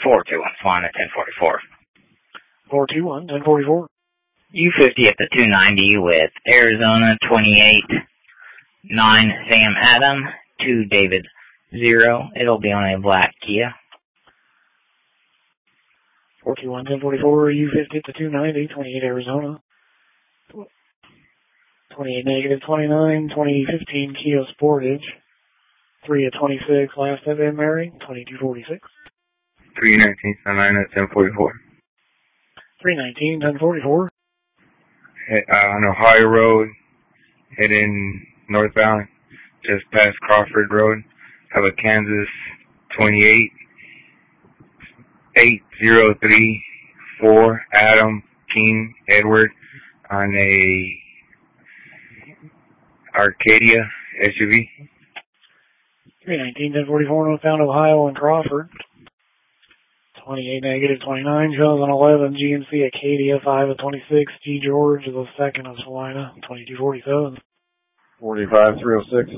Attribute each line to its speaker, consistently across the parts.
Speaker 1: 421 Swan at 1044.
Speaker 2: 421, 1044.
Speaker 1: U50 at the 290 with Arizona 28, 9 Sam Adam, 2 David 0. It'll be on a black Kia.
Speaker 2: 421, 1044. U50 at the 290, 28 Arizona. 28 negative 29, 2015 Kia Sportage. 3 at 26, last FM Mary, 2246.
Speaker 3: 319 Salina at 1044.
Speaker 2: 319, 1044.
Speaker 3: On Ohio Road, heading northbound, just past Crawford Road. Have a Kansas 28, 8034, Adam King Edward on a Arcadia SUV.
Speaker 2: 319, 1044, northbound Ohio and Crawford. 28 negative 29, shows on 11, GMC Acadia, 5 of 26, G. George, the second of Salina, 2247.
Speaker 4: 45306.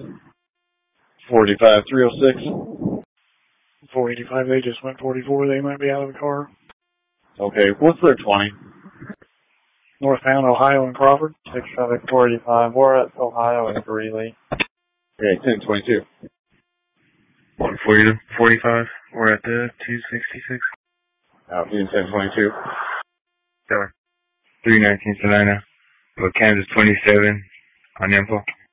Speaker 4: 45306.
Speaker 2: 485, they just went 44, they might be out of the car.
Speaker 4: Okay, what's their 20?
Speaker 2: Northbound Ohio and Crawford.
Speaker 4: 6 traffic 485, we're at Ohio and Greeley. Okay, 1022.
Speaker 3: 145, we're at the 266.
Speaker 4: Out in 1022.
Speaker 3: 319 Salina, with Kansas 27 on info.